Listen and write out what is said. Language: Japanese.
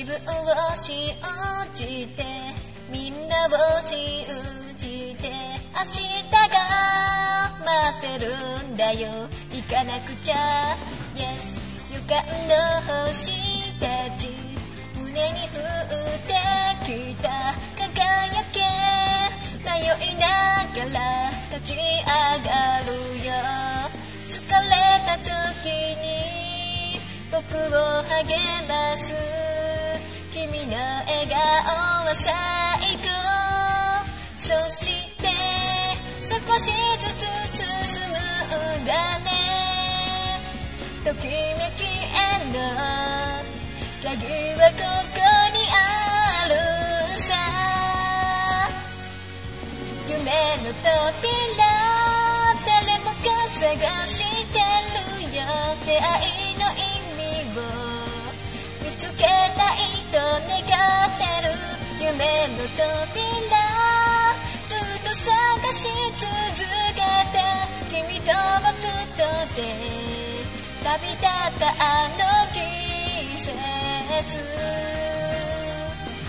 分を信じてみんなを信じて明日が待ってるんだよ行かなくちゃ Yes 予感の星たち胸に降ってきた輝け迷いながら立ち上がるよ疲れた時に僕を励ます君の笑顔は最高そして少しずつ進むんだねときめきへの鍵はここにあるさ夢の扉誰もが探してるよ出会いの意味を見つけたいと願ってる夢の扉ずっと探し続けて君と僕とで旅立ったあの季節